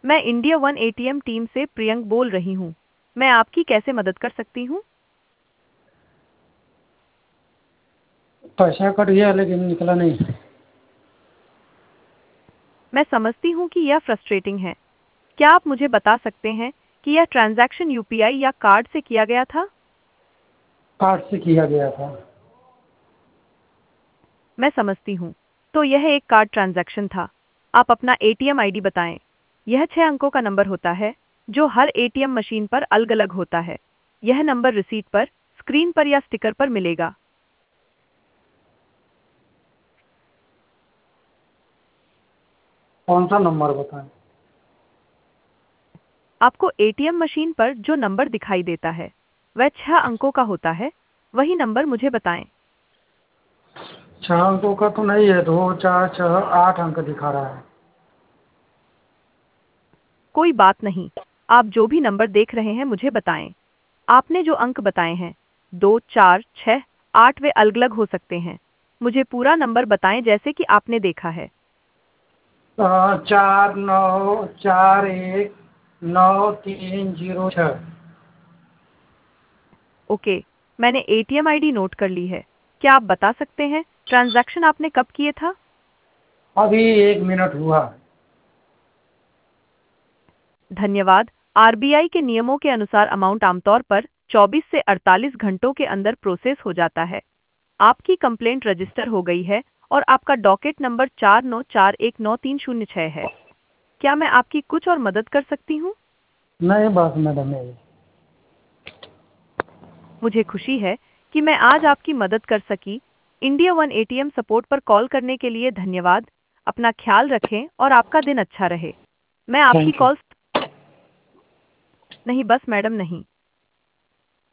मैं India one ATM team से प्रियंक बोल रही हूँ। मैं आपकी कैसे मदद कर सकती हूँ? पैसा कट गया लेकिन निकला नहीं। मैं समझती हूँ कि यह फ्रस्ट्रेटिंग है। क्या आप मुझे बता सकते हैं कि यह ट्रांजैक्शन यूपीआई या कार्ड से किया गया था? कार्ड से किया गया था। मैं समझती हूँ। तो यह एक कार्ड ट्रांजैक्शन था। आप अपना एटीएम आईडी बताएं। यह 6 अंकों का नंबर होता है, जो हर एटीएम मशीन पर अलग-अलग होता है। यह नंबर रिसीट पर, स्क्रीन पर या स्टिकर पर मिलेगा। कौन सा नंबर बताएं? आपको एटीएम मशीन पर जो नंबर दिखाई देता है, वह 6 अंकों का होता है। वही नंबर मुझे बताएं। 6 अंकों का तो नहीं है, 2 4 6 8 अंक दिखा रहा है। कोई बात नहीं। आप जो भी नंबर देख रहे हैं मुझे बताएं। आपने जो अंक बताए हैं, 2, 4, 6, 8, वे अलग-अलग हो सकते हैं। मुझे पूरा नंबर बताएं जैसे कि आपने देखा है। 49419306। ओके, मैंने एटीएम आईडी नोट कर ली है। क्या आप बता सकते हैं ट्रांजैक्शन आपने कब किए था? अभी 1 मिनट हुआ। धन्यवाद। आरबीआई के नियमों के अनुसार अमाउंट आमतौर पर 24 से 48 घंटों के अंदर प्रोसेस हो जाता है। आपकी कंप्लेंट रजिस्टर हो गई है और आपका डॉकेट नंबर 49419306 है। क्या मैं आपकी कुछ और मदद कर सकती हूँ? नहीं बस मैडम यही। मुझे खुशी है कि मैं आज आपकी मदद कर सकी। इंडिया वन एटीएम सपोर्ट पर कॉल करने के लिए धन्यवाद। अपना ख्याल रखें और आपका दिन अच्छा रहे। मैं आपकी थैंक यू। कॉल नहीं, बस मैडम नहीं।